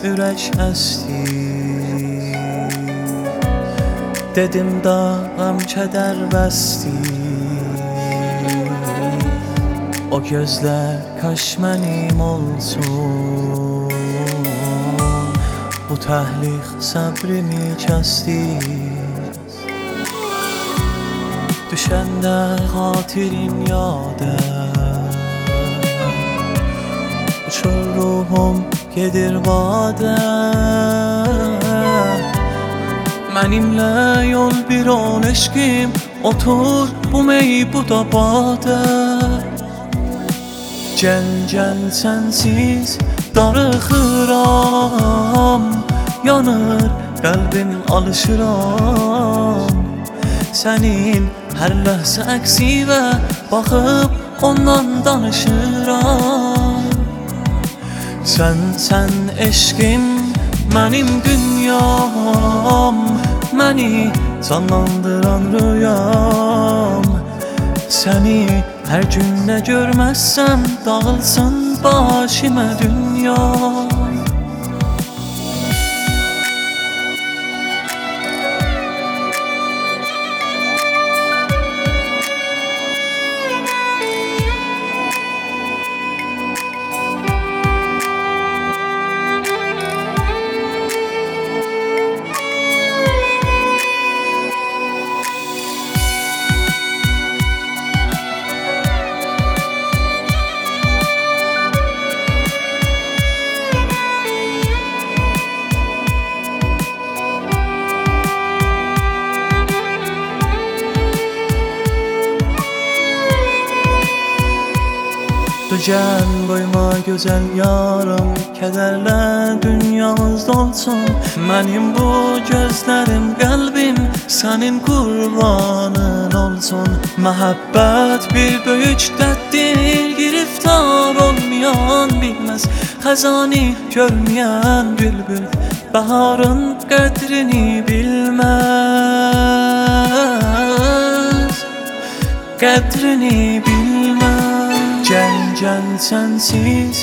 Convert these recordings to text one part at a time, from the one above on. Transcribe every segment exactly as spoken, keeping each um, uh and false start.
ürək əsdi. Dedim da qəm kədər bəsdi. O gözlər kaş mənim olsun. Bu təhliq səbrimi kəsdi. Düşəndə xatirim yadə, uçur ruhum gedir vadə. Mənimlə yol bir on eşkim, otur bu mey bu da badə. Gəl gəl sənsiz darıxıram, yanır qəlbim alışıram. Sənin hər ləhsə əksivə baxıb ondan danışıram. Sən, sən eşqim, mənim dünyam, məni canlandıran rüyam. Səni hər gün nə görməzsəm dağılsın başıma dünya. Gəl qoyma gözəl yarım, kədərlə dünyamız dolsun. Mənim bu gözlərim, qəlbim sənin qurbanın olsun. Məhəbbət bir böyük dərddir, giriftar olmayan bilməz. Xəzani görməyən bülbül bəharın qədrini bilməz, qədrini bilməz. Gəl gəl sənsiz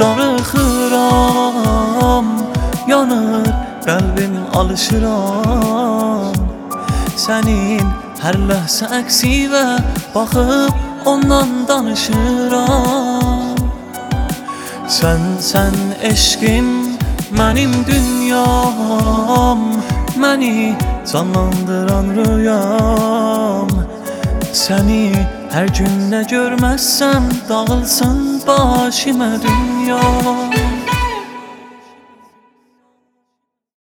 darıxıram, yanır qəlbim alışıram. Sənin hər ləhsə əksivə baxıb ondan danışıram. Sən, sən eşqim, mənim dünyam, məni canlandıran rüyam. Səni hər gün nə görməzsəm dağılsın başıma dünya.